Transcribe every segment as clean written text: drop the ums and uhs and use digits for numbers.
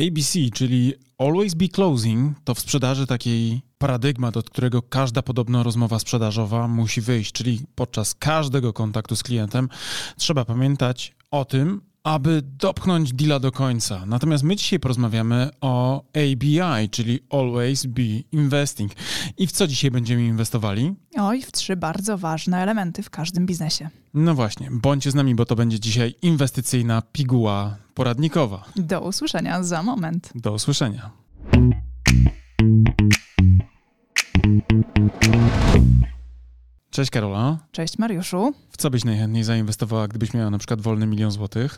ABC, czyli Always Be Closing, to w sprzedaży takiej paradygmat, od którego każda podobno rozmowa sprzedażowa musi wyjść, czyli podczas każdego kontaktu z klientem trzeba pamiętać o tym, aby dopchnąć deala do końca. Natomiast my dzisiaj porozmawiamy o ABI, czyli Always Be Investing. I w co dzisiaj będziemy inwestowali? Oj, w 3 bardzo ważne elementy w każdym biznesie. No właśnie, bądźcie z nami, bo to będzie dzisiaj inwestycyjna piguła poradnikowa. Do usłyszenia za moment. Do usłyszenia. Cześć Karola. Cześć Mariuszu. W co byś najchętniej zainwestowała, gdybyś miała na przykład wolny 1 000 000 złotych?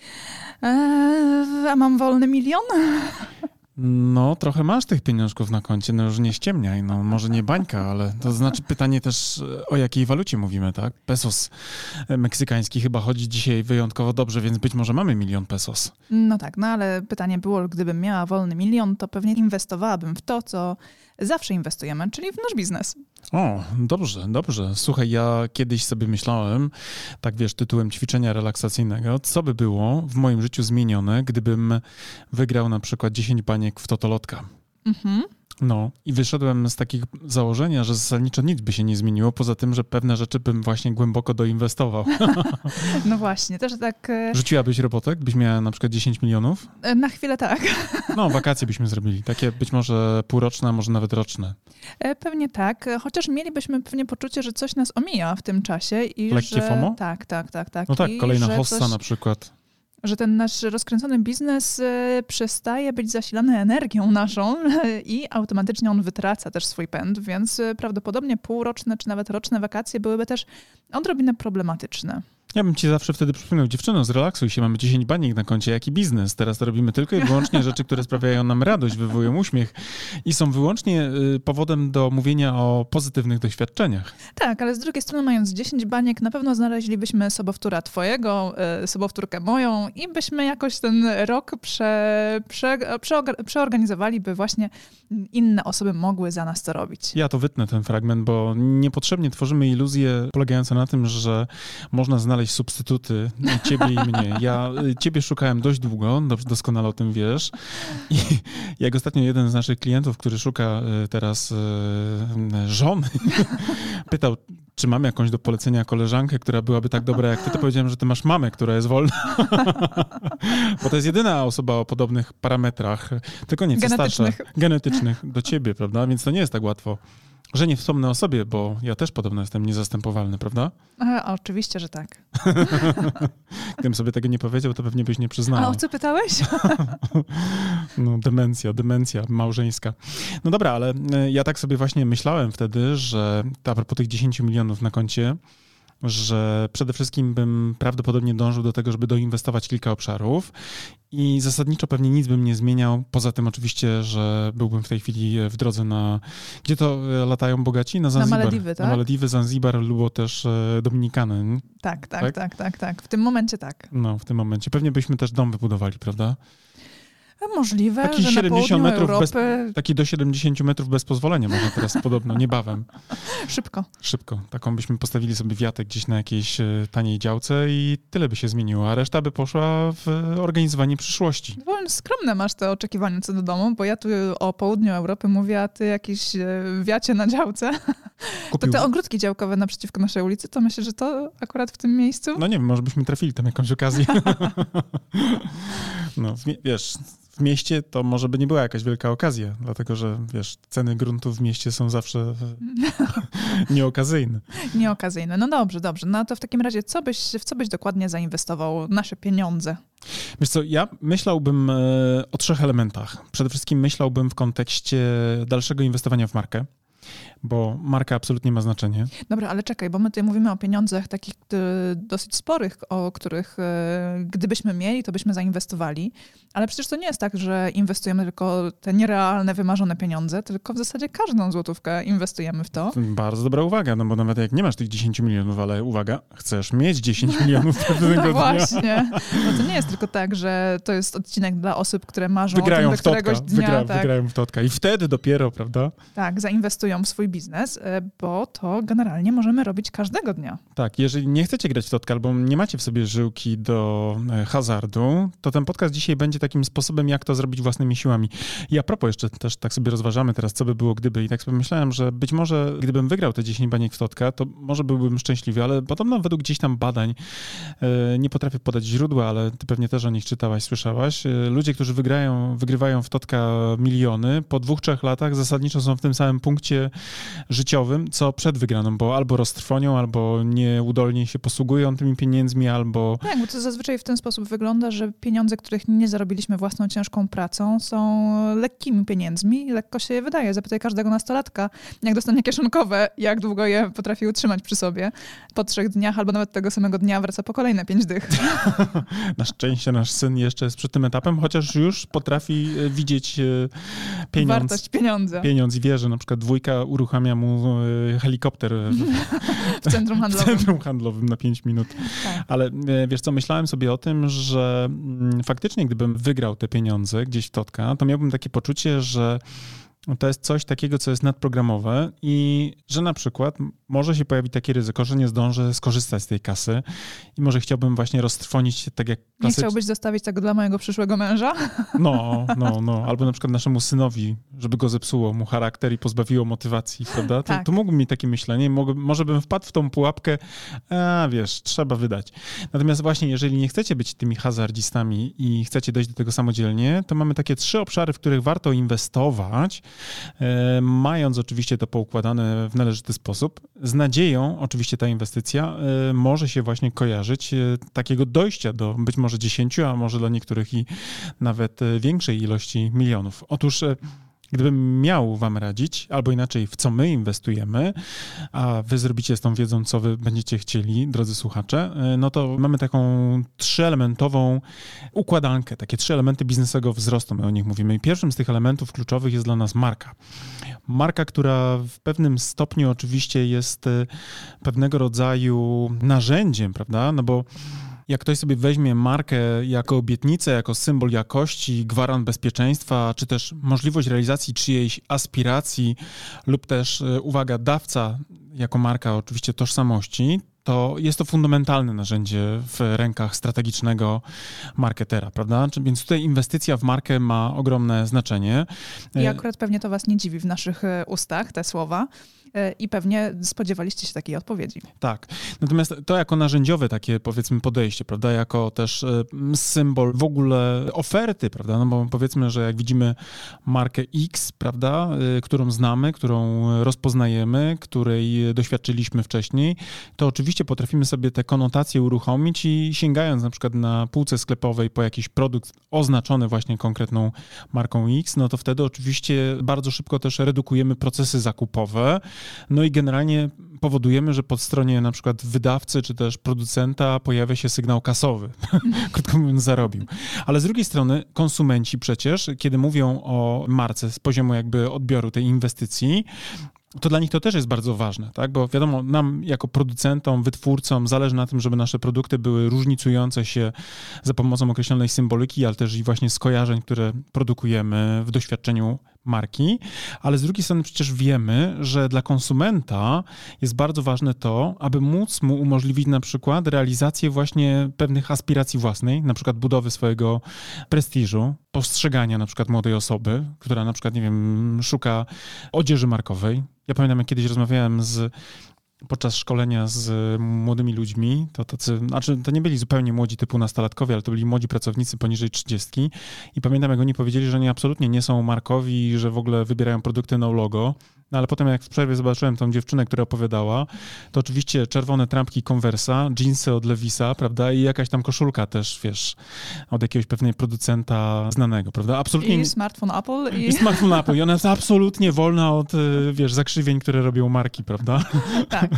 A mam wolny 1 000 000? No, trochę masz tych pieniążków na koncie, no już nie ściemniaj, no może nie bańka, ale to znaczy pytanie też o jakiej walucie mówimy, tak? Pesos meksykański chyba chodzi dzisiaj wyjątkowo dobrze, więc być może mamy 1 000 000 pesos. No tak, no ale pytanie było, gdybym miała wolny 1 000 000, to pewnie inwestowałabym w to, co zawsze inwestujemy, czyli w nasz biznes. O, dobrze, dobrze. Słuchaj, ja kiedyś sobie myślałem, tak wiesz, tytułem ćwiczenia relaksacyjnego, co by było w moim życiu zmienione, gdybym wygrał na przykład 10 baniek w totolotka. Mhm. No i wyszedłem z takiego założenia, że zasadniczo nic by się nie zmieniło, poza tym, że pewne rzeczy bym właśnie głęboko doinwestował. No właśnie, też tak... Rzuciłabyś robotę, byś miała na przykład 10 milionów? Na chwilę tak. No, wakacje byśmy zrobili, takie być może półroczne, a może nawet roczne. Pewnie tak, chociaż mielibyśmy pewnie poczucie, że coś nas omija w tym czasie. I Lekkie że... FOMO? Tak. No tak, I kolejna że hossa coś... na przykład. Że ten nasz rozkręcony biznes przestaje być zasilany energią naszą i automatycznie on wytraca też swój pęd, więc prawdopodobnie półroczne czy nawet roczne wakacje byłyby też odrobinę problematyczne. Ja bym ci zawsze wtedy przypomniał, dziewczyno, zrelaksuj się, mamy 10 baniek na koncie, jaki biznes? Teraz to robimy tylko i wyłącznie rzeczy, które sprawiają nam radość, wywołują uśmiech i są wyłącznie powodem do mówienia o pozytywnych doświadczeniach. Tak, ale z drugiej strony mając 10 baniek, na pewno znaleźlibyśmy sobowtóra twojego, sobowtórkę moją i byśmy jakoś ten rok przeorganizowali, by właśnie inne osoby mogły za nas to robić. Ja to wytnę ten fragment, bo niepotrzebnie tworzymy iluzje polegające na tym, że można znaleźć substytuty ciebie i mnie. Ja ciebie szukałem dość długo, doskonale o tym wiesz. I jak ostatnio jeden z naszych klientów, który szuka teraz żony, pytał, czy mam jakąś do polecenia koleżankę, która byłaby tak dobra jak ty, to powiedziałem, że ty masz mamę, która jest wolna. Bo to jest jedyna osoba o podobnych parametrach, tylko nieco starsza, genetycznych do ciebie, prawda? Więc to nie jest tak łatwo. Że nie wspomnę o sobie, bo ja też podobno jestem niezastępowalny, prawda? Oczywiście, że tak. Gdybym sobie tego nie powiedział, to pewnie byś nie przyznał. A o co pytałeś? No, demencja małżeńska. No dobra, ale ja tak sobie właśnie myślałem wtedy, że a propos tych 10 milionów na koncie, że przede wszystkim bym prawdopodobnie dążył do tego, żeby doinwestować kilka obszarów i zasadniczo pewnie nic bym nie zmieniał, poza tym oczywiście, że byłbym w tej chwili w drodze na... Gdzie to latają bogaci? Na Zanzibar. Na Malediwy, tak? Na Malediwy, Zanzibar lub też Dominikany. Tak. W tym momencie tak. No, w tym momencie. Pewnie byśmy też dom wybudowali, prawda? Możliwe, taki że 70 na metrów Europy... taki do 70 metrów bez pozwolenia można teraz podobno, niebawem. Szybko. Taką byśmy postawili sobie wiatek gdzieś na jakiejś taniej działce i tyle by się zmieniło, a reszta by poszła w organizowanie przyszłości. Powiem, skromne masz te oczekiwania co do domu, bo ja tu o południu Europy mówię, a ty jakieś wiacie na działce. Kupił. To te ogródki działkowe naprzeciwko naszej ulicy, to myślę, że to akurat w tym miejscu? No nie wiem, może byśmy trafili tam jakąś okazję. No, wiesz... W mieście to może by nie była jakaś wielka okazja, dlatego że, wiesz, ceny gruntów w mieście są zawsze nieokazyjne. Nieokazyjne. No dobrze. No to w takim razie w co byś dokładnie zainwestował nasze pieniądze? Wiesz co, ja myślałbym o 3 elementach. Przede wszystkim myślałbym w kontekście dalszego inwestowania w markę, bo marka absolutnie ma znaczenie. Dobra, ale czekaj, bo my tutaj mówimy o pieniądzach takich dosyć sporych, o których gdybyśmy mieli, to byśmy zainwestowali. Ale przecież to nie jest tak, że inwestujemy tylko te nierealne, wymarzone pieniądze, tylko w zasadzie każdą złotówkę inwestujemy w to. Bardzo dobra uwaga, no bo nawet jak nie masz tych 10 milionów, ale uwaga, chcesz mieć 10 milionów pewnego dnia. Właśnie. No to nie jest tylko tak, że to jest odcinek dla osób, które marzą wygrają o tym do któregoś dnia. Wygrają w totka i wtedy dopiero, prawda? Tak, zainwestują inwestują w swój biznes, bo to generalnie możemy robić każdego dnia. Tak, jeżeli nie chcecie grać w totka albo nie macie w sobie żyłki do hazardu, to ten podcast dzisiaj będzie takim sposobem, jak to zrobić własnymi siłami. I a propos jeszcze też tak sobie rozważamy teraz, co by było gdyby i tak sobie myślałem, że być może gdybym wygrał te 10 baniek w totka, to może byłbym szczęśliwy, ale podobno według gdzieś tam badań, nie potrafię podać źródła, ale ty pewnie też o nich czytałaś, słyszałaś, ludzie, którzy wygrywają w totka miliony, po 2-3 latach zasadniczo są w tym samym punkcie życiowym, co przed wygraną, bo albo roztrwonią, albo nieudolnie się posługują tymi pieniędzmi, albo... Tak, bo to zazwyczaj w ten sposób wygląda, że pieniądze, których nie zarobiliśmy własną ciężką pracą, są lekkimi pieniędzmi i lekko się je wydaje. Zapytaj każdego nastolatka, jak dostanie kieszonkowe, jak długo je potrafi utrzymać przy sobie. Po 3 dniach albo nawet tego samego dnia wraca po kolejne 5 dych. Na szczęście nasz syn jeszcze jest przed tym etapem, chociaż już potrafi widzieć wartość pieniądza. Pieniądz i wie, że na przykład 2 uruchamia mu helikopter w centrum handlowym. W centrum handlowym na 5 minut. Tak. Ale wiesz co, myślałem sobie o tym, że faktycznie gdybym wygrał te pieniądze gdzieś w totka, to miałbym takie poczucie, że to jest coś takiego, co jest nadprogramowe i że na przykład może się pojawić takie ryzyko, że nie zdążę skorzystać z tej kasy i może chciałbym właśnie roztrwonić tak jak Nie chciałbyś zostawić tego dla mojego przyszłego męża? No. Albo na przykład naszemu synowi, żeby go zepsuło mu charakter i pozbawiło motywacji, prawda? Tak. To mógłbym mieć takie myślenie, może bym wpadł w tą pułapkę, wiesz, trzeba wydać. Natomiast właśnie, jeżeli nie chcecie być tymi hazardzistami i chcecie dojść do tego samodzielnie, to mamy takie 3 obszary, w których warto inwestować, mając oczywiście to poukładane w należyty sposób. Z nadzieją oczywiście ta inwestycja może się właśnie kojarzyć takiego dojścia do być może 10, a może dla niektórych i nawet większej ilości milionów. Otóż gdybym miał wam radzić, albo inaczej, w co my inwestujemy, a wy zrobicie z tą wiedzą, co wy będziecie chcieli, drodzy słuchacze, no to mamy taką 3-elementową układankę, takie 3 elementy biznesowego wzrostu, my o nich mówimy. I pierwszym z tych elementów kluczowych jest dla nas marka. Marka, która w pewnym stopniu oczywiście jest pewnego rodzaju narzędziem, prawda? No bo jak ktoś sobie weźmie markę jako obietnicę, jako symbol jakości, gwarant bezpieczeństwa, czy też możliwość realizacji czyjejś aspiracji lub też, uwaga, dawca jako marka oczywiście tożsamości, to jest to fundamentalne narzędzie w rękach strategicznego marketera, prawda? Więc tutaj inwestycja w markę ma ogromne znaczenie. I akurat pewnie to was nie dziwi w naszych ustach, te słowa. I pewnie spodziewaliście się takiej odpowiedzi. Tak. Natomiast to jako narzędziowe takie, powiedzmy, podejście, prawda, jako też symbol w ogóle oferty, prawda, no bo powiedzmy, że jak widzimy markę X, prawda, którą znamy, którą rozpoznajemy, której doświadczyliśmy wcześniej, to oczywiście potrafimy sobie te konotacje uruchomić i sięgając na przykład na półce sklepowej po jakiś produkt oznaczony właśnie konkretną marką X, no to wtedy oczywiście bardzo szybko też redukujemy procesy zakupowe. No i generalnie powodujemy, że po stronie na przykład wydawcy czy też producenta pojawia się sygnał kasowy, krótko mówiąc zarobił. Ale z drugiej strony konsumenci przecież, kiedy mówią o marce z poziomu jakby odbioru tej inwestycji, to dla nich to też jest bardzo ważne, tak? Bo wiadomo, nam jako producentom, wytwórcom zależy na tym, żeby nasze produkty były różnicujące się za pomocą określonej symboliki, ale też i właśnie skojarzeń, które produkujemy w doświadczeniu marki, ale z drugiej strony przecież wiemy, że dla konsumenta jest bardzo ważne to, aby móc mu umożliwić na przykład realizację właśnie pewnych aspiracji własnej, na przykład budowy swojego prestiżu, postrzegania na przykład młodej osoby, która na przykład, nie wiem, szuka odzieży markowej. Ja pamiętam, jak kiedyś rozmawiałem podczas szkolenia z młodymi ludźmi, to nie byli zupełnie młodzi typu nastolatkowie, ale to byli młodzi pracownicy poniżej 30 i pamiętam, jak oni powiedzieli, że oni absolutnie nie są markowi i że w ogóle wybierają produkty no logo. No ale potem jak w przerwie zobaczyłem tą dziewczynę, która opowiadała, to oczywiście czerwone trampki Conversa, dżinsy od Levisa, prawda, i jakaś tam koszulka też, wiesz, od jakiegoś pewnego producenta znanego, prawda? Absolutnie. I smartfon Apple. I smartfon Apple. I ona jest absolutnie wolna od, wiesz, zakrzywień, które robią marki, prawda? Tak.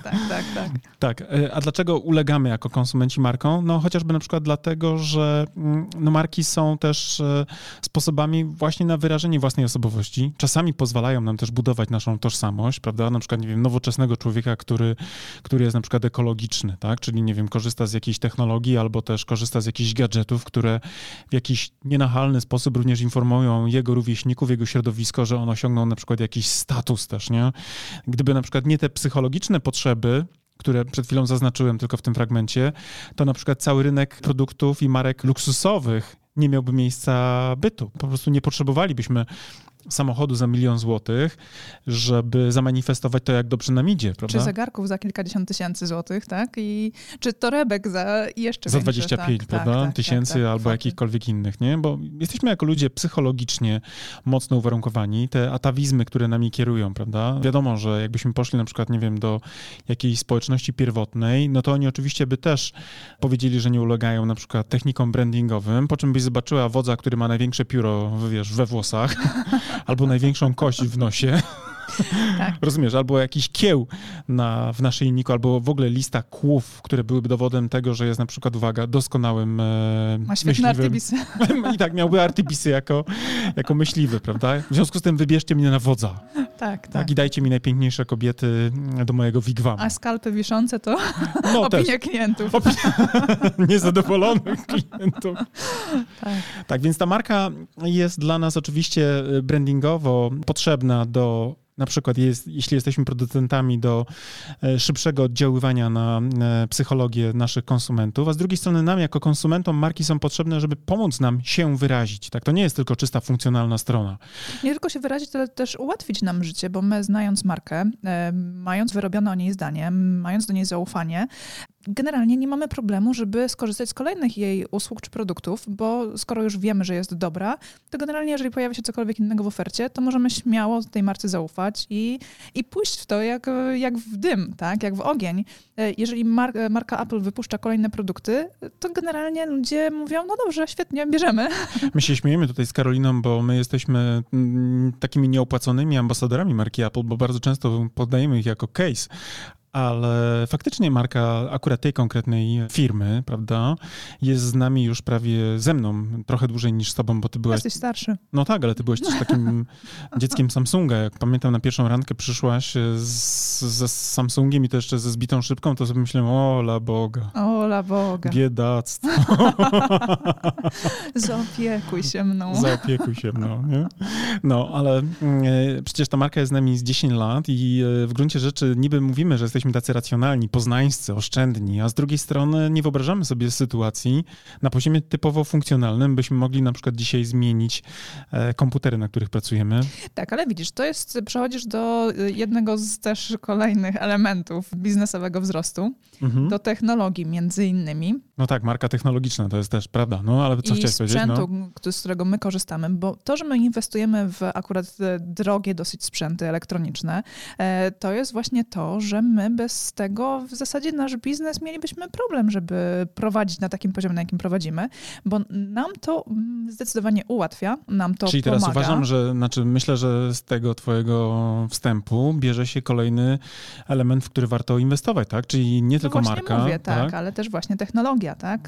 Tak. A dlaczego ulegamy jako konsumenci marką? No chociażby na przykład dlatego, że no, marki są też sposobami właśnie na wyrażenie własnej osobowości. Czasami pozwalają nam też budować naszą tożsamość, prawda? Na przykład, nie wiem, nowoczesnego człowieka, który jest na przykład ekologiczny, tak? Czyli, nie wiem, korzysta z jakiejś technologii albo też korzysta z jakichś gadżetów, które w jakiś nienachalny sposób również informują jego rówieśników, jego środowisko, że on osiągnął na przykład jakiś status też, nie? Gdyby na przykład nie te psychologiczne potrzeby, które przed chwilą zaznaczyłem tylko w tym fragmencie, to na przykład cały rynek produktów i marek luksusowych nie miałby miejsca bytu. Po prostu nie potrzebowalibyśmy samochodu za 1 000 000 złotych, żeby zamanifestować to, jak dobrze nam idzie, prawda? Czy zegarków za kilkadziesiąt tysięcy złotych, tak? Czy torebek za jeszcze za większe, 25, prawda? Tysięcy albo jakichkolwiek innych, nie? Bo jesteśmy jako ludzie psychologicznie mocno uwarunkowani. Te atawizmy, które nami kierują, prawda? Wiadomo, że jakbyśmy poszli na przykład, nie wiem, do jakiejś społeczności pierwotnej, no to oni oczywiście by też powiedzieli, że nie ulegają na przykład technikom brandingowym, po czym byś zobaczyła wodza, który ma największe pióro, wiesz, we włosach, albo największą kość w nosie. Tak. Rozumiesz, albo jakiś kieł w naszyjniku, albo w ogóle lista kłów, które byłyby dowodem tego, że jest na przykład, uwaga, doskonałym ma świetne artybisy. I tak miałby artybisy jako myśliwy, prawda? W związku z tym wybierzcie mnie na wodza. Tak. I dajcie mi najpiękniejsze kobiety do mojego wigwamu. A skalpy wiszące to opinie klientów. Niezadowolonych klientów. Tak, więc ta marka jest dla nas oczywiście brandingowo potrzebna na przykład jeśli jesteśmy producentami, do szybszego oddziaływania na psychologię naszych konsumentów, a z drugiej strony nam jako konsumentom marki są potrzebne, żeby pomóc nam się wyrazić. Tak? To nie jest tylko czysta funkcjonalna strona. Nie tylko się wyrazić, ale też ułatwić nam życie, bo my znając markę, mając wyrobione o niej zdanie, mając do niej zaufanie, generalnie nie mamy problemu, żeby skorzystać z kolejnych jej usług czy produktów, bo skoro już wiemy, że jest dobra, to generalnie jeżeli pojawia się cokolwiek innego w ofercie, to możemy śmiało tej marce zaufać i pójść w to jak w dym, tak? Jak w ogień. Jeżeli marka Apple wypuszcza kolejne produkty, to generalnie ludzie mówią, no dobrze, świetnie, bierzemy. My się śmiejemy tutaj z Karoliną, bo my jesteśmy takimi nieopłaconymi ambasadorami marki Apple, bo bardzo często podajemy ich jako case. Ale faktycznie marka akurat tej konkretnej firmy, prawda, jest z nami już prawie ze mną trochę dłużej niż z tobą, bo ty byłaś... Jesteś starszy. No tak, ale ty byłaś też takim dzieckiem Samsunga. Jak pamiętam, na pierwszą randkę przyszłaś ze Samsungiem i to jeszcze ze zbitą szybką, to sobie myślałem, ola Boga. Ola Boga. Biedactwo. Zaopiekuj się mną. Zaopiekuj się mną, nie? No, ale przecież ta marka jest z nami z 10 lat i w gruncie rzeczy niby mówimy, że jesteśmy tacy racjonalni, poznańscy, oszczędni, a z drugiej strony nie wyobrażamy sobie sytuacji na poziomie typowo funkcjonalnym, byśmy mogli na przykład dzisiaj zmienić komputery, na których pracujemy. Tak, ale widzisz, przechodzisz do jednego z też kolejnych elementów biznesowego wzrostu, do technologii między innymi. No tak, marka technologiczna to jest też, prawda, no ale co chciałeś powiedzieć? I sprzętu, z którego my korzystamy, bo to, że my inwestujemy w akurat drogie dosyć sprzęty elektroniczne, to jest właśnie to, że my bez tego w zasadzie nasz biznes mielibyśmy problem, żeby prowadzić na takim poziomie, na jakim prowadzimy, bo nam to zdecydowanie ułatwia, nam to Czyli pomaga. teraz uważam, myślę, że z tego twojego wstępu bierze się kolejny element, w który warto inwestować, tak? Czyli nie tylko marka. Mówię, tak, ale też właśnie technologia, tak?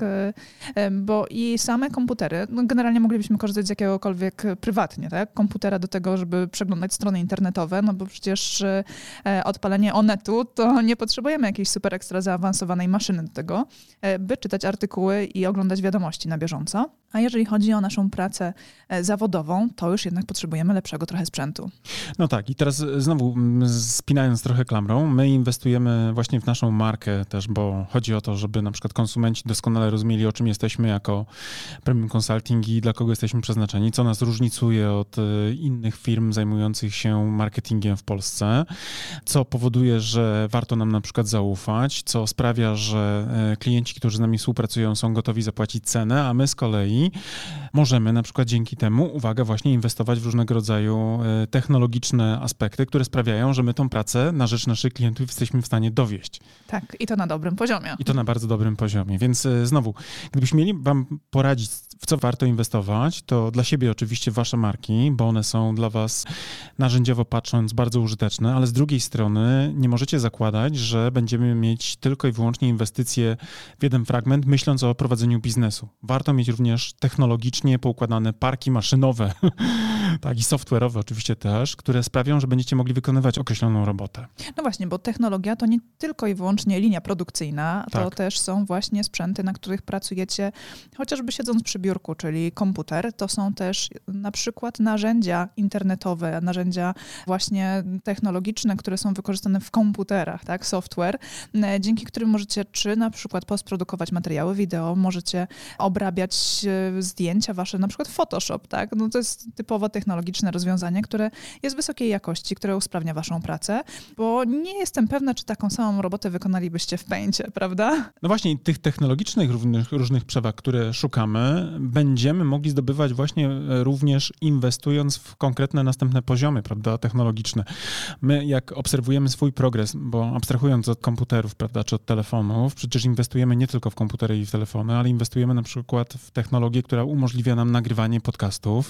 Bo i same komputery, no generalnie moglibyśmy korzystać z jakiegokolwiek prywatnie, tak? Komputera do tego, żeby przeglądać strony internetowe, no bo przecież odpalenie Onetu to nie potrzebujemy jakiejś super ekstra zaawansowanej maszyny do tego, by czytać artykuły i oglądać wiadomości na bieżąco. A jeżeli chodzi o naszą pracę zawodową, to już jednak potrzebujemy lepszego trochę sprzętu. No tak, i teraz znowu spinając trochę klamrą, my inwestujemy właśnie w naszą markę też, bo chodzi o to, żeby na przykład konsumenci doskonale rozumieli, o czym jesteśmy jako Premium Consulting i dla kogo jesteśmy przeznaczeni, co nas różnicuje od innych firm zajmujących się marketingiem w Polsce, co powoduje, że warto nam na przykład zaufać, co sprawia, że klienci, którzy z nami współpracują, są gotowi zapłacić cenę, a my z kolei możemy na przykład dzięki temu, uwaga, właśnie inwestować w różnego rodzaju technologiczne aspekty, które sprawiają, że my tą pracę na rzecz naszych klientów jesteśmy w stanie dowieść. Tak, i to na dobrym poziomie. I to na bardzo dobrym poziomie. Więc znowu, gdybyśmy mieli wam poradzić, w co warto inwestować, to dla siebie oczywiście wasze marki, bo one są dla was narzędziowo patrząc bardzo użyteczne, ale z drugiej strony nie możecie zakładać, zakładać, że będziemy mieć tylko i wyłącznie inwestycje w jeden fragment, myśląc o prowadzeniu biznesu. Warto mieć również technologicznie poukładane parki maszynowe, tak, i software'owe oczywiście też, które sprawią, że będziecie mogli wykonywać określoną robotę. No właśnie, bo technologia to nie tylko i wyłącznie linia produkcyjna, to Tak. też są właśnie sprzęty, na których pracujecie chociażby siedząc przy biurku, czyli komputer. To są też na przykład narzędzia internetowe, narzędzia właśnie technologiczne, które są wykorzystane w komputerach, tak, software, dzięki którym możecie czy na przykład postprodukować materiały wideo, możecie obrabiać zdjęcia wasze, na przykład Photoshop, tak? No to jest typowo technologiczne rozwiązanie, które jest wysokiej jakości, które usprawnia waszą pracę, bo nie jestem pewna, czy taką samą robotę wykonalibyście w Paincie, prawda? No właśnie, tych technologicznych różnych przewag, które szukamy, będziemy mogli zdobywać właśnie również inwestując w konkretne następne poziomy, prawda, technologiczne. My jak obserwujemy swój progres, bo abstrahując od komputerów, prawda, czy od telefonów, przecież inwestujemy nie tylko w komputery i w telefony, ale inwestujemy na przykład w technologię, która umożliwia nam nagrywanie podcastów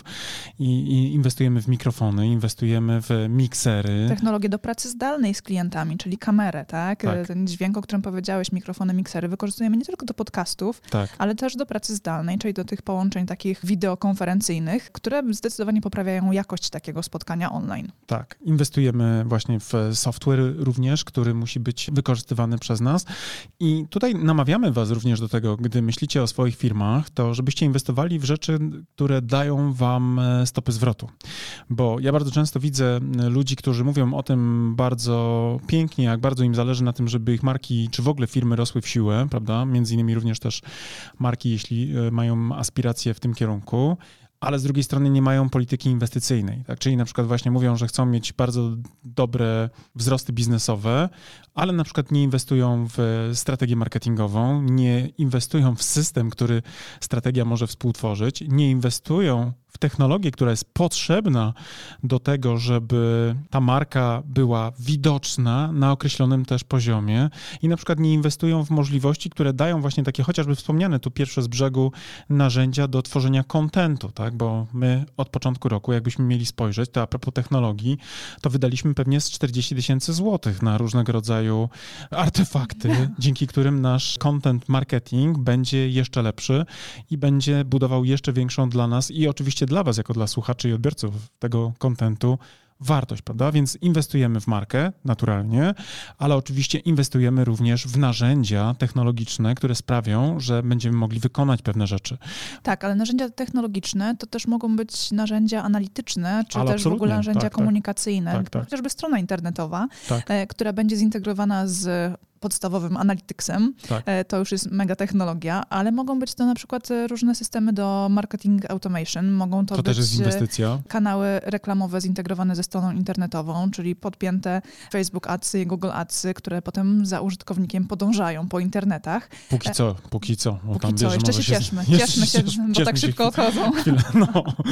i inwestujemy w mikrofony, inwestujemy w miksery. Technologie do pracy zdalnej z klientami, czyli kamerę, tak? Tak. Ten dźwięk, o którym powiedziałeś, mikrofony, miksery, wykorzystujemy nie tylko do podcastów, Tak. ale też do pracy zdalnej, czyli do tych połączeń takich wideokonferencyjnych, które zdecydowanie poprawiają jakość takiego spotkania online. Tak, inwestujemy właśnie w software również, który musi być wykorzystywany przez nas i tutaj namawiamy was również do tego, gdy myślicie o swoich firmach, to żebyście inwestowali w rzeczy, które dają wam stopy zwrotu. Bo ja bardzo często widzę ludzi, którzy mówią o tym bardzo pięknie, jak bardzo im zależy na tym, żeby ich marki, czy w ogóle firmy rosły w siłę, prawda? Między innymi również też marki, jeśli mają aspiracje w tym kierunku, ale z drugiej strony nie mają polityki inwestycyjnej. Tak? Czyli na przykład właśnie mówią, że chcą mieć bardzo dobre wzrosty biznesowe, ale na przykład nie inwestują w strategię marketingową, nie inwestują w system, który strategia może współtworzyć, nie inwestują w technologię, która jest potrzebna do tego, żeby ta marka była widoczna na określonym też poziomie i na przykład nie inwestują w możliwości, które dają właśnie takie chociażby wspomniane tu pierwsze z brzegu narzędzia do tworzenia kontentu, tak? Bo my od początku roku, jakbyśmy mieli spojrzeć, to a propos technologii, to wydaliśmy pewnie z 40 000 złotych na różnego rodzaju artefakty, dzięki którym nasz content marketing będzie jeszcze lepszy i będzie budował jeszcze większą dla nas i oczywiście dla was, jako dla słuchaczy i odbiorców tego kontentu, wartość, prawda? Więc inwestujemy w markę, naturalnie, ale oczywiście inwestujemy również w narzędzia technologiczne, które sprawią, że będziemy mogli wykonać pewne rzeczy. Tak, ale narzędzia technologiczne to też mogą być narzędzia analityczne, czy Ale też w ogóle absolutnie, narzędzia tak, komunikacyjne, tak. chociażby strona internetowa, Tak. która będzie zintegrowana z podstawowym Analyticsem. Tak. To już jest mega technologia, ale mogą być to na przykład różne systemy do marketing automation, mogą to To być też jest inwestycja. kanały reklamowe zintegrowane ze stroną internetową, czyli podpięte Facebook Adsy i Google Adsy, które potem za użytkownikiem podążają po internetach. Póki co. Bo Póki tam, co, wiesz, jeszcze może się cieszmy, bo cieszmy tak się szybko odchodzą. Chwilę, no.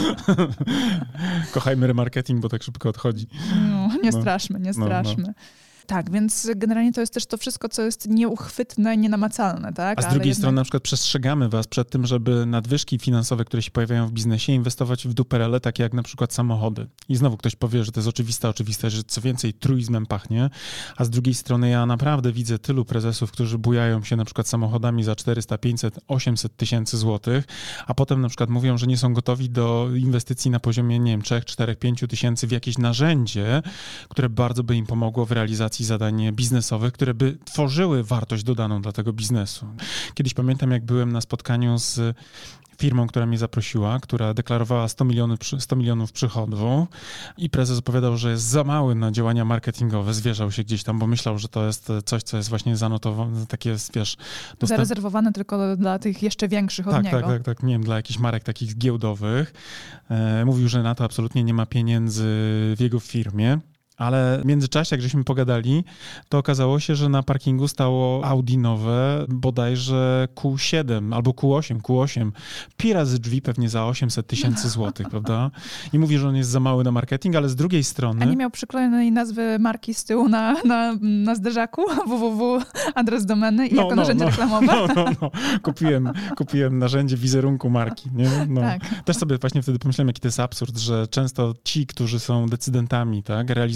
Kochajmy remarketing, bo tak szybko odchodzi. No, nie No. straszmy, nie No. straszmy. Tak, więc generalnie to jest też to wszystko, co jest nieuchwytne, nienamacalne, tak? A z Ale drugiej jednak- strony na przykład przestrzegamy was przed tym, żeby nadwyżki finansowe, które się pojawiają w biznesie, inwestować w duperele, takie jak na przykład samochody. I znowu ktoś powie, że to jest oczywiste, że co więcej truizmem pachnie, a z drugiej strony ja naprawdę widzę tylu prezesów, którzy bujają się na przykład samochodami za 400, 500, 800 tysięcy złotych, a potem na przykład mówią, że nie są gotowi do inwestycji na poziomie, nie wiem, 3, 4, 5 tysięcy w jakieś narzędzie, które bardzo by im pomogło w realizacji zadań biznesowych, które by tworzyły wartość dodaną dla tego biznesu. Kiedyś pamiętam, jak byłem na spotkaniu z firmą, która mnie zaprosiła, która deklarowała 100 milionów przychodów i prezes opowiadał, że jest za mały na działania marketingowe, zwierzał się gdzieś tam, bo myślał, że to jest coś, co jest właśnie zanotowane, takie jest, wiesz... Zarezerwowane tylko dla tych jeszcze większych od niego. Tak, nie wiem, dla jakichś marek takich giełdowych. Mówił, że na to absolutnie nie ma pieniędzy w jego firmie. Ale w międzyczasie, jak żeśmy pogadali, to okazało się, że na parkingu stało Audi nowe, bodajże Q7 albo Q8. Pi razy drzwi pewnie za 800 tysięcy złotych, prawda? I mówi, że on jest za mały na marketing, ale z drugiej strony... A nie miał przyklejonej nazwy marki z tyłu na zderzaku? www, adres domeny i jako narzędzie reklamowe? No. Kupiłem narzędzie wizerunku marki. Nie? No. Tak. Też sobie właśnie wtedy pomyślałem, jaki to jest absurd, że często ci, którzy są decydentami, tak, realizują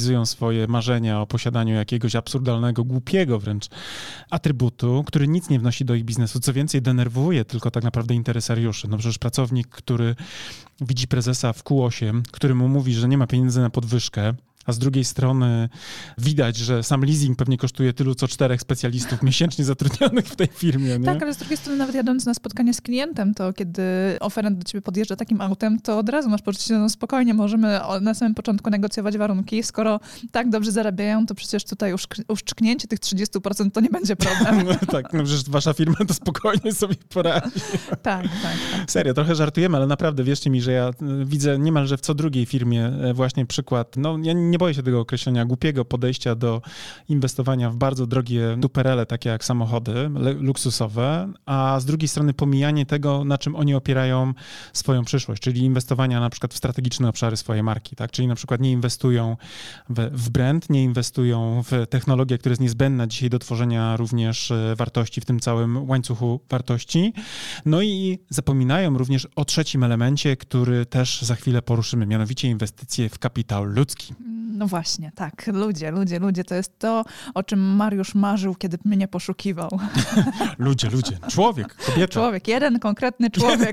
realizują swoje marzenia o posiadaniu jakiegoś absurdalnego, głupiego wręcz atrybutu, który nic nie wnosi do ich biznesu. Co więcej, denerwuje tylko tak naprawdę interesariuszy. No przecież pracownik, który widzi prezesa w Q8, który mu mówi, że nie ma pieniędzy na podwyżkę, a z drugiej strony widać, że sam leasing pewnie kosztuje tylu, co 4 specjalistów miesięcznie zatrudnionych w tej firmie. Nie? Tak, ale z drugiej strony nawet jadąc na spotkanie z klientem, to kiedy oferent do ciebie podjeżdża takim autem, to od razu masz poczucie, no spokojnie, możemy na samym początku negocjować warunki. Skoro tak dobrze zarabiają, to przecież tutaj uszczknięcie tych 30% to nie będzie problem. No, tak, no przecież wasza firma to spokojnie sobie poradzi. Tak. Serio, trochę żartujemy, ale naprawdę wierzcie mi, że ja widzę niemalże w co drugiej firmie właśnie przykład, no ja nie boję się tego określenia, głupiego podejścia do inwestowania w bardzo drogie duperele, takie jak samochody luksusowe, a z drugiej strony pomijanie tego, na czym oni opierają swoją przyszłość, czyli inwestowania na przykład w strategiczne obszary swojej marki, tak? Czyli na przykład nie inwestują w brand, nie inwestują w technologię, która jest niezbędna dzisiaj do tworzenia również wartości w tym całym łańcuchu wartości. No i zapominają również o trzecim elemencie, który też za chwilę poruszymy, mianowicie inwestycje w kapitał ludzki. No właśnie, tak. Ludzie, to jest to, o czym Mariusz marzył, kiedy mnie poszukiwał. Ludzie, człowiek, kobieta. Człowiek, jeden konkretny człowiek.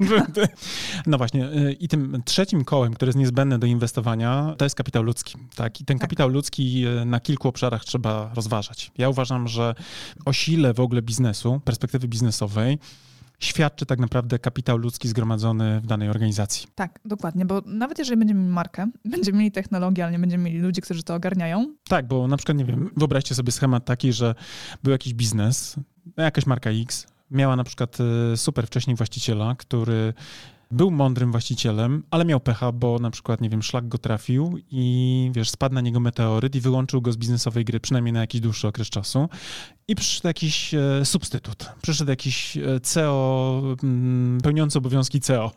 No właśnie, i tym trzecim kołem, które jest niezbędne do inwestowania, to jest kapitał ludzki. Tak? I ten kapitał ludzki na kilku obszarach trzeba rozważać. Ja uważam, że o sile w ogóle biznesu, perspektywy biznesowej, świadczy tak naprawdę kapitał ludzki zgromadzony w danej organizacji. Tak, dokładnie, bo nawet jeżeli będziemy mieli markę, będziemy mieli technologię, ale nie będziemy mieli ludzi, którzy to ogarniają. Tak, bo na przykład, nie wiem, wyobraźcie sobie schemat taki, że był jakiś biznes, jakaś marka X, miała na przykład super wcześniej właściciela, który był mądrym właścicielem, ale miał pecha, bo na przykład, nie wiem, szlak go trafił i wiesz, spadł na niego meteoryt i wyłączył go z biznesowej gry, przynajmniej na jakiś dłuższy okres czasu. I przyszedł jakiś substytut, przyszedł jakiś CEO, pełniący obowiązki CEO.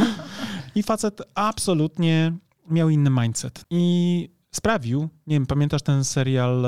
I facet absolutnie miał inny mindset. I sprawił, nie wiem, pamiętasz ten serial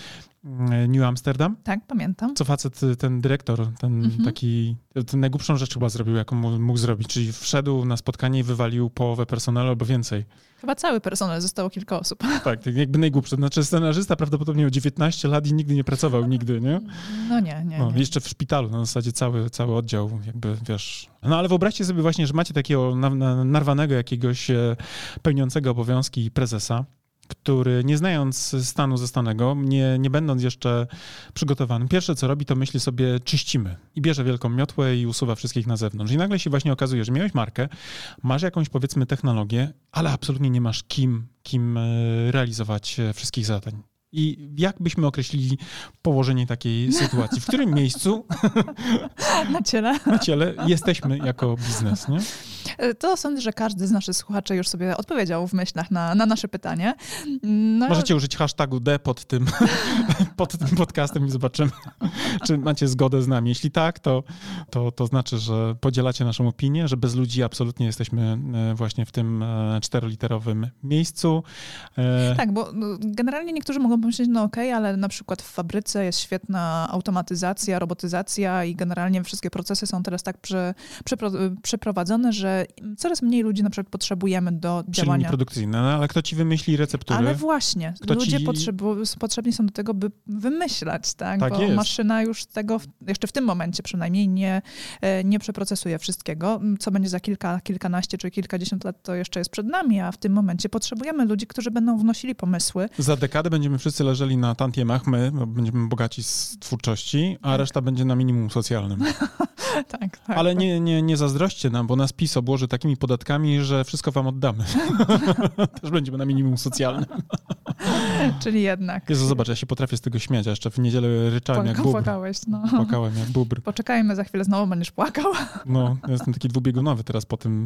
New Amsterdam? Tak, pamiętam. Co facet, ten dyrektor, ten taki, ten najgłupszą rzecz chyba zrobił, jaką mógł zrobić, czyli wszedł na spotkanie i wywalił połowę personelu albo więcej. Chyba cały personel, zostało kilka osób. Tak, jakby najgłupsze. Znaczy scenarzysta prawdopodobnie miał 19 lat i nigdy nie pracował, nigdy, nie? No nie. Jeszcze w szpitalu, na zasadzie cały oddział, jakby, wiesz. No ale wyobraźcie sobie właśnie, że macie takiego narwanego jakiegoś pełniącego obowiązki prezesa, który nie znając stanu zastanego, nie będąc jeszcze przygotowanym, pierwsze co robi, to myśli sobie czyścimy i bierze wielką miotłę i usuwa wszystkich na zewnątrz. I nagle się właśnie okazuje, że miałeś markę, masz jakąś powiedzmy technologię, ale absolutnie nie masz kim realizować wszystkich zadań. I jak byśmy określili położenie takiej sytuacji? W którym miejscu na ciele jesteśmy jako biznes, nie? To sądzę, że każdy z naszych słuchaczy już sobie odpowiedział w myślach na nasze pytanie. No, możecie użyć hashtagu D pod tym podcastem i zobaczymy, czy macie zgodę z nami. Jeśli tak, to znaczy, że podzielacie naszą opinię, że bez ludzi absolutnie jesteśmy właśnie w tym 4-literowym miejscu. Tak, bo generalnie niektórzy mogą pomyśleć, no okej, ale na przykład w fabryce jest świetna automatyzacja, robotyzacja i generalnie wszystkie procesy są teraz tak przeprowadzone, że coraz mniej ludzi na przykład potrzebujemy do działania. Czyli produkcyjne, ale kto ci wymyśli receptury? Ale właśnie, ludzie potrzebni są do tego, by wymyślać, tak? Tak bo jest. Maszyna już tego, jeszcze w tym momencie przynajmniej, nie przeprocesuje wszystkiego. Co będzie za kilkanaście czy kilkadziesiąt lat, to jeszcze jest przed nami, a w tym momencie potrzebujemy ludzi, którzy będą wnosili pomysły. Za dekadę będziemy wszyscy leżeli na tantiemach, my będziemy bogaci z twórczości, a reszta będzie na minimum socjalnym. Tak. Ale nie zazdrośćcie nam, bo nas PiS obłoży takimi podatkami, że wszystko wam oddamy. Też będziemy na minimum socjalnym. Czyli jednak. Jezu, zobacz, ja się potrafię z tego śmiać, a jeszcze w niedzielę ryczałem jak bóbr. Płakałeś, no. Płakałem jak bóbr. Poczekajmy, za chwilę znowu będziesz płakał. No, ja jestem taki dwubiegunowy teraz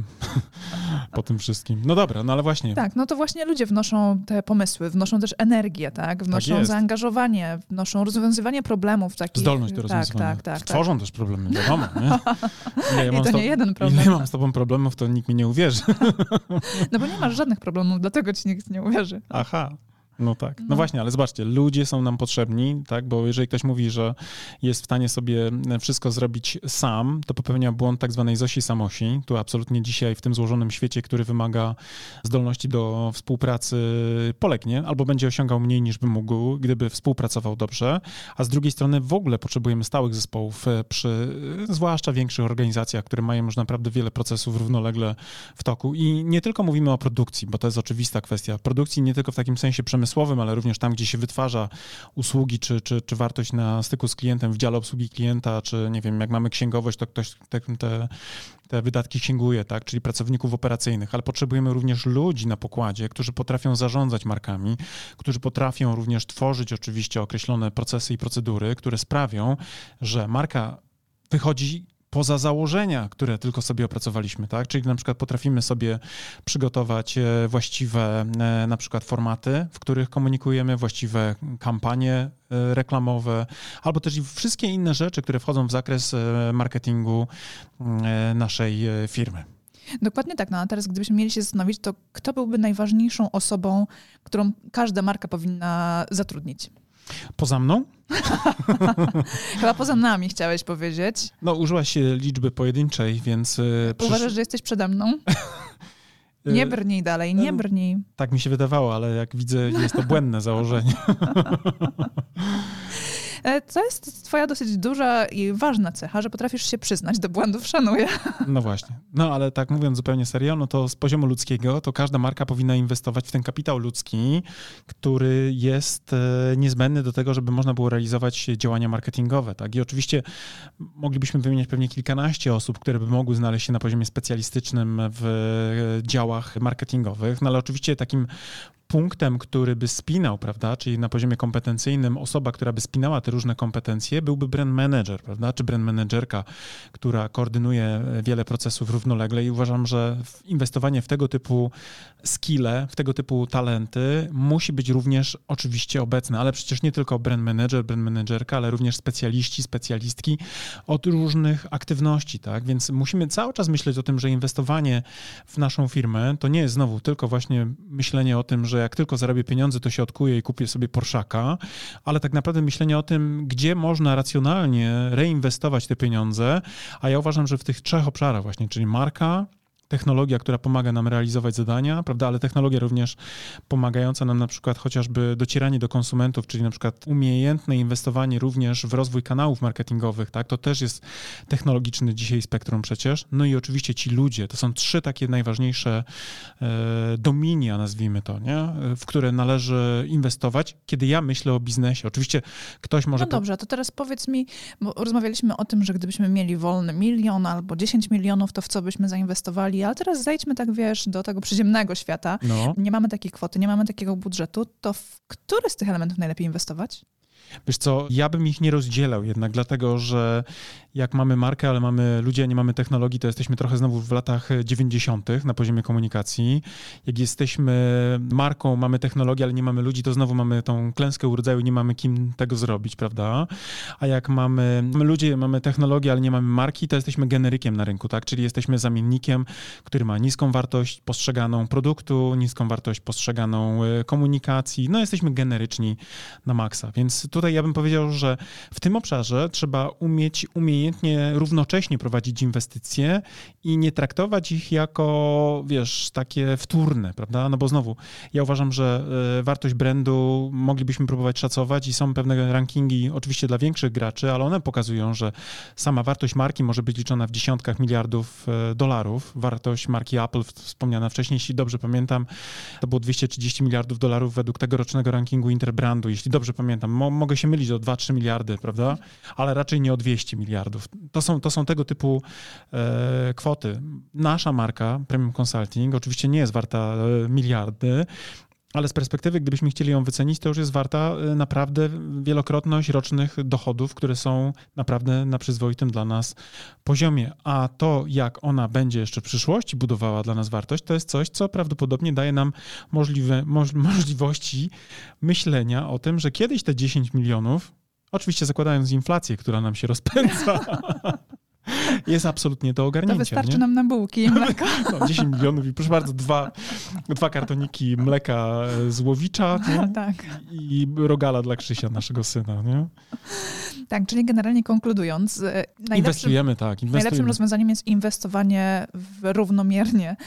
po tym wszystkim. No dobra, no ale właśnie. Tak, no to właśnie ludzie wnoszą te pomysły, wnoszą też energię, tak? Wnoszą zaangażowanie, wnoszą rozwiązywanie problemów takich. Zdolność do rozwiązywania. Tak. Tworzą też problemy, wiadomo, nie? I to nie jeden problem. Ile mam z tobą problemów, to nikt mi nie uwierzy. No bo nie masz żadnych problemów, dlatego ci nikt nie uwierzy. Aha. No tak. No właśnie, ale zobaczcie, ludzie są nam potrzebni, tak? Bo jeżeli ktoś mówi, że jest w stanie sobie wszystko zrobić sam, to popełnia błąd tak zwanej Zosi Samosi. Tu absolutnie dzisiaj w tym złożonym świecie, który wymaga zdolności do współpracy, polegnie albo będzie osiągał mniej niż by mógł, gdyby współpracował dobrze, a z drugiej strony w ogóle potrzebujemy stałych zespołów przy zwłaszcza większych organizacjach, które mają już naprawdę wiele procesów równolegle w toku i nie tylko mówimy o produkcji, bo to jest oczywista kwestia. Produkcji nie tylko w takim sensie przemysłowym, ale również tam, gdzie się wytwarza usługi czy wartość na styku z klientem w dziale obsługi klienta, czy nie wiem, jak mamy księgowość, to ktoś te wydatki księguje, tak, czyli pracowników operacyjnych, ale potrzebujemy również ludzi na pokładzie, którzy potrafią zarządzać markami, którzy potrafią również tworzyć oczywiście określone procesy i procedury, które sprawią, że marka wychodzi poza założenia, które tylko sobie opracowaliśmy, tak? Czyli na przykład potrafimy sobie przygotować właściwe na przykład formaty, w których komunikujemy, właściwe kampanie reklamowe, albo też i wszystkie inne rzeczy, które wchodzą w zakres marketingu naszej firmy. Dokładnie tak. No a teraz gdybyśmy mieli się zastanowić, to kto byłby najważniejszą osobą, którą każda marka powinna zatrudnić? Poza mną? Chyba poza nami chciałeś powiedzieć. No, użyłaś liczby pojedynczej, więc... Uważasz, że jesteś przede mną? Nie brnij dalej, nie brnij. Tak mi się wydawało, ale jak widzę, jest to błędne założenie. To jest twoja dosyć duża i ważna cecha, że potrafisz się przyznać do błędów, szanuję. No właśnie. No ale tak mówiąc zupełnie serio, no to z poziomu ludzkiego to każda marka powinna inwestować w ten kapitał ludzki, który jest niezbędny do tego, żeby można było realizować działania marketingowe. Tak? I oczywiście moglibyśmy wymieniać pewnie kilkanaście osób, które by mogły znaleźć się na poziomie specjalistycznym w działach marketingowych, no ale oczywiście takim punktem, który by spinał, prawda, czyli na poziomie kompetencyjnym osoba, która by spinała te różne kompetencje, byłby brand manager, prawda, czy brand managerka, która koordynuje wiele procesów równolegle i uważam, że inwestowanie w tego typu skille, w tego typu talenty musi być również oczywiście obecne, ale przecież nie tylko brand manager, brand managerka, ale również specjaliści, specjalistki od różnych aktywności, tak, więc musimy cały czas myśleć o tym, że inwestowanie w naszą firmę to nie jest znowu tylko właśnie myślenie o tym, że jak tylko zarobię pieniądze, to się odkuję i kupię sobie Porszaka, ale tak naprawdę myślenie o tym, gdzie można racjonalnie reinwestować te pieniądze, a ja uważam, że w tych trzech obszarach właśnie, czyli marka, technologia, która pomaga nam realizować zadania, prawda, ale technologia również pomagająca nam na przykład chociażby docieranie do konsumentów, czyli na przykład umiejętne inwestowanie również w rozwój kanałów marketingowych, tak, to też jest technologiczny dzisiaj spektrum przecież. No i oczywiście ci ludzie, to są trzy takie najważniejsze dominia, nazwijmy to, nie, w które należy inwestować, kiedy ja myślę o biznesie. Oczywiście ktoś może... No dobrze, to teraz powiedz mi, bo rozmawialiśmy o tym, że gdybyśmy mieli wolny 1 milion albo 10 milionów, to w co byśmy zainwestowali, ale teraz zejdźmy tak, wiesz, do tego przyziemnego świata. No. Nie mamy takiej kwoty, nie mamy takiego budżetu, to w który z tych elementów najlepiej inwestować? Wiesz co, ja bym ich nie rozdzielał jednak, dlatego że jak mamy markę, ale mamy ludzi, a nie mamy technologii, to jesteśmy trochę znowu w latach 90. na poziomie komunikacji. Jak jesteśmy marką, mamy technologię, ale nie mamy ludzi, to znowu mamy tą klęskę urodzaju, nie mamy kim tego zrobić, prawda? A jak mamy ludzi, mamy technologię, ale nie mamy marki, to jesteśmy generykiem na rynku, tak? Czyli jesteśmy zamiennikiem, który ma niską wartość postrzeganą produktu, niską wartość postrzeganą komunikacji. No jesteśmy generyczni na maksa, więc tutaj ja bym powiedział, że w tym obszarze trzeba umieć umiejętnie równocześnie prowadzić inwestycje i nie traktować ich jako, wiesz, takie wtórne, prawda? No bo znowu, ja uważam, że wartość brandu moglibyśmy próbować szacować i są pewne rankingi oczywiście dla większych graczy, ale one pokazują, że sama wartość marki może być liczona w dziesiątkach miliardów dolarów. Wartość marki Apple, wspomniana wcześniej, jeśli dobrze pamiętam, to było 230 miliardów dolarów według tegorocznego rankingu Interbrandu, jeśli dobrze pamiętam. Mogę się mylić o 2-3 miliardy, prawda? Ale raczej nie o 200 miliardów. To są tego typu kwoty. Nasza marka Premium Consulting oczywiście nie jest warta miliardy, ale z perspektywy, gdybyśmy chcieli ją wycenić, to już jest warta naprawdę wielokrotność rocznych dochodów, które są naprawdę na przyzwoitym dla nas poziomie. A to, jak ona będzie jeszcze w przyszłości budowała dla nas wartość, to jest coś, co prawdopodobnie daje nam możliwości myślenia o tym, że kiedyś te 10 milionów, oczywiście zakładając inflację, która nam się rozpędza, Jest absolutnie do ogarnięcia. To wystarczy nie? nam na bułki i mleko. No, 10 milionów i proszę bardzo, dwa kartoniki mleka z Łowicza, nie? Tak. I rogala dla Krzysia, naszego syna. Nie? Tak, czyli generalnie konkludując, Inwestujemy. Najlepszym rozwiązaniem jest inwestowanie równomiernie,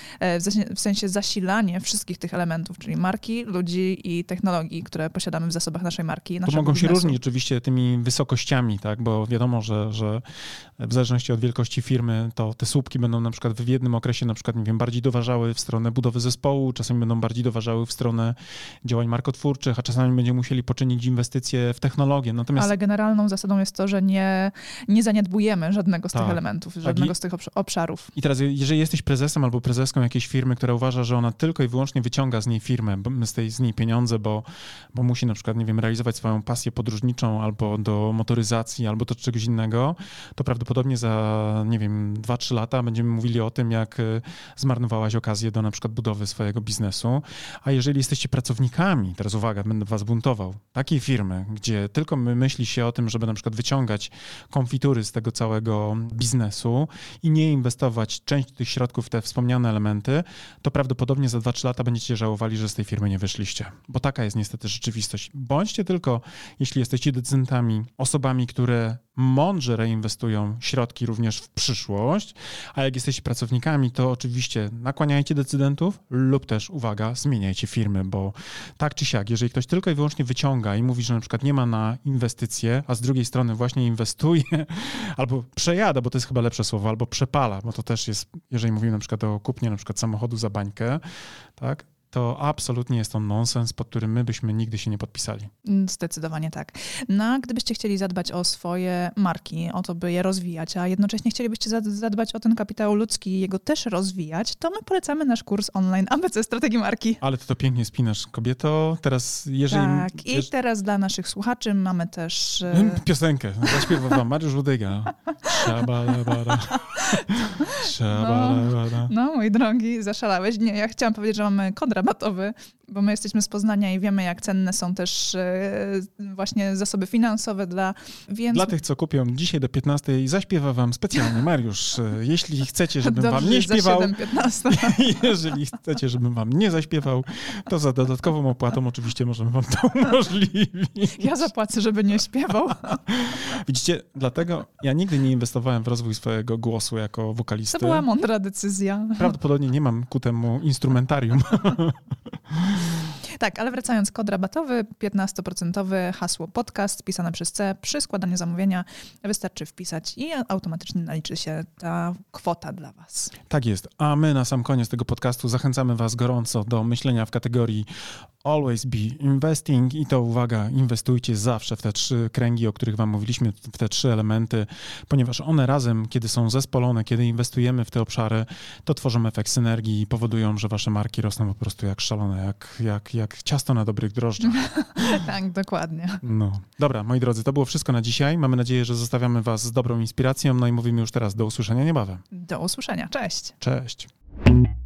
w sensie zasilanie wszystkich tych elementów, czyli marki, ludzi i technologii, które posiadamy w zasobach naszej marki. To mogą się różnić oczywiście tymi wysokościami, tak? Bo wiadomo, że w zależności od wielkości firmy, to te słupki będą na przykład w jednym okresie na przykład, nie wiem, bardziej doważały w stronę budowy zespołu, czasami będą bardziej doważały w stronę działań markotwórczych, a czasami będziemy musieli poczynić inwestycje w technologię. Natomiast... Ale generalną zasadą jest to, że nie zaniedbujemy żadnego z tych elementów, żadnego z tych obszarów. I teraz, jeżeli jesteś prezesem albo prezeską jakiejś firmy, która uważa, że ona tylko i wyłącznie wyciąga z niej firmę, z niej pieniądze, bo musi na przykład, nie wiem, realizować swoją pasję podróżniczą albo do motoryzacji, albo do czegoś innego, to prawdopodobnie za, nie wiem, 2-3 lata będziemy mówili o tym, jak zmarnowałaś okazję do na przykład budowy swojego biznesu. A jeżeli jesteście pracownikami, teraz uwaga, będę was buntował, takiej firmy, gdzie tylko myśli się o tym, żeby na przykład wyciągać konfitury z tego całego biznesu i nie inwestować część tych środków w te wspomniane elementy, to prawdopodobnie za 2-3 lata będziecie żałowali, że z tej firmy nie wyszliście. Bo taka jest niestety rzeczywistość. Bądźcie tylko, jeśli jesteście decydentami, osobami, które mądrze reinwestują środki również w przyszłość, a jak jesteście pracownikami, to oczywiście nakłaniajcie decydentów lub też, uwaga, zmieniajcie firmy, bo tak czy siak, jeżeli ktoś tylko i wyłącznie wyciąga i mówi, że na przykład nie ma na inwestycje, a z drugiej strony właśnie inwestuje, albo przejada, bo to jest chyba lepsze słowo, albo przepala, bo to też jest, jeżeli mówimy na przykład o kupnie na przykład samochodu za bańkę, tak, to absolutnie jest to nonsens, pod którym my byśmy nigdy się nie podpisali. Zdecydowanie tak. No, a gdybyście chcieli zadbać o swoje marki, o to, by je rozwijać, a jednocześnie chcielibyście zadbać o ten kapitał ludzki i jego też rozwijać, to my polecamy nasz kurs online ABC Strategii Marki. Ale ty to pięknie spinasz, kobieto. Teraz, jeżeli... Tak, i teraz dla naszych słuchaczy mamy też... Piosenkę. Zaśpiewa wam Mariusz Rudyga. No, mój drogi, zaszalałeś. Nie, ja chciałam powiedzieć, że mamy kod rabatowy, bo my jesteśmy z Poznania i wiemy, jak cenne są też właśnie zasoby finansowe dla tych, co kupią dzisiaj do 15, zaśpiewa wam specjalnie Mariusz. Jeśli chcecie, żebym wam nie śpiewał, jeżeli chcecie, żebym wam nie zaśpiewał, to za dodatkową opłatą oczywiście możemy wam to umożliwić. Ja zapłacę, żeby nie śpiewał. Widzicie, dlatego ja nigdy nie inwestowałem w rozwój swojego głosu jako wokalisty. To była mądra decyzja. Prawdopodobnie nie mam ku temu instrumentarium. Tak, ale wracając, kod rabatowy 15% hasło podcast pisane przez C. Przy składaniu zamówienia wystarczy wpisać i automatycznie naliczy się ta kwota dla was. Tak jest. A my na sam koniec tego podcastu zachęcamy was gorąco do myślenia w kategorii Always be investing i to uwaga, inwestujcie zawsze w te 3 kręgi, o których wam mówiliśmy, w te 3 elementy, ponieważ one razem, kiedy są zespolone, kiedy inwestujemy w te obszary, to tworzą efekt synergii i powodują, że wasze marki rosną po prostu jak szalone, jak ciasto na dobrych drożdżach. Tak, dokładnie. No. Dobra, moi drodzy, to było wszystko na dzisiaj. Mamy nadzieję, że zostawiamy was z dobrą inspiracją, no i mówimy już teraz do usłyszenia niebawem. Do usłyszenia. Cześć. Cześć.